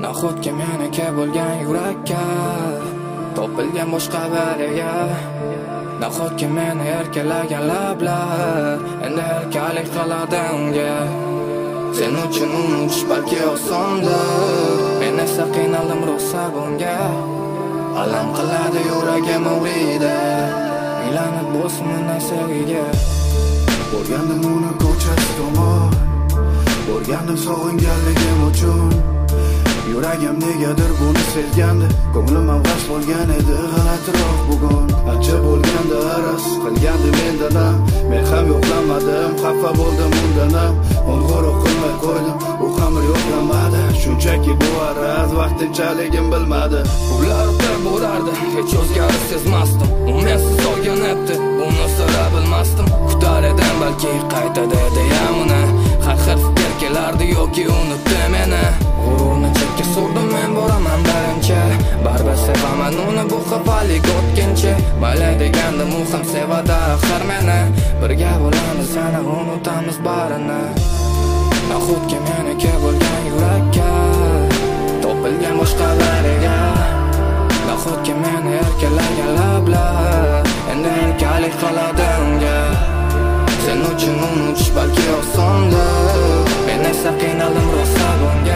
Nahotki meniki bo'lgan yurakka topilgan boshqa biriga. Nahotki meni erkalagan lablar endi erkalik qiladi unga. Sen uchun unutish balki osondir, men esa qiynaldim rosa bunga. Alam qiladi yuragim uriydi, aylanib bo'lsin undan sevgiga. O'rgandim uni ko'chasi tomon, o'rgandim sog'inganligim uchun. Yuragim negadir buni sezgandi, ko'nglim avg'ash bo'lgan edi g'alatiroq bugun. Acı bo'lganda aras qilgandi mendan, men ham yo'qlamadim, xafa bo'ldim undan ham. Qo'ng'iroq qilmay qo'ydim, u ham yo'qlamadi. Shunchaki bu araz vaqtinchaligim bilmadi. Ular bo'lardi, hech o'zgarish sezmasdim. U mensiz olgan edi, buni sira bilmasdim. Kutar edim balki qaytadi deyam uni. Har xil fikr kelardi yoki unutdi meni. G'ururni chekka surdim, men boraman birinchi. Baribir sevaman uni bu xafalik o'tkinchi. Mayli degandim, u ham sevadi axir meni. Birga bo'lamiz, yana unutamiz barini. Nahotki meniki bo'lgan yurakka topilgan boshqa biriga. Nahotki meni erkalagan lablar endi erkalik qiladi unga. Sen uchun unutish balki osondir, men esa qiynaldim rosa bunga.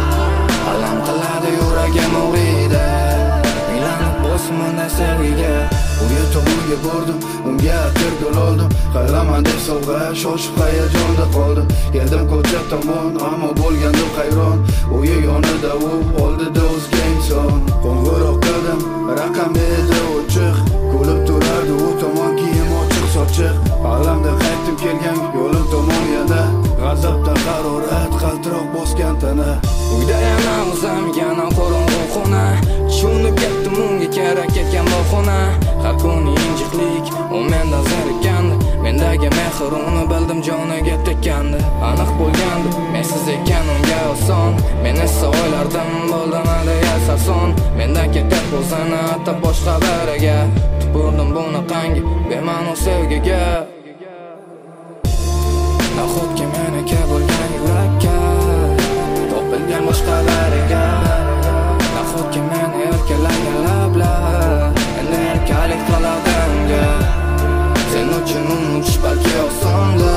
Alam qiladi yuragim uriydi, aylanib bo'lsin undan sevgiga. Uya tomonga bordim, unga atir gul oldim. Qayraman deb sovg'a, shoshib hayajonda qoldim. Keldim ko'cha tomon, ammo bo'lgandim hayron. Uyi yonida u, oldida o'zga inson. Qo'ng'iroq qildim, raqam edi ochiq. Kulib turardi u tomon, kiyim ochiq sochiq. Alamda qaytib kelgan yo'lim tomon yana. G'azabdan harorat qaltiroq bosgan tana. Uyda yana o'zim, yana qorong'u xona. Tushunib ketdim unga kerak ekan bu xona. Har kuni injiqlik, u mendan zerikandi. Mendagi mehr uni bildim joniga tekkandi. Aniq bo'lgandi, mensiz ekan unga oson. Men esa o'ylardim, bo'ldim hali yasason. Mendan ketib o'zini atab boshqa biriga. Tupurdim bunaqangi bema'ni sevgiga. Nahotki meniki bo'lgan yurakka topilgan boshqa biriga. Nahotki meni erkalagan lablar endi erkalik qiladi unga. Sen uchun unutish balki osondir,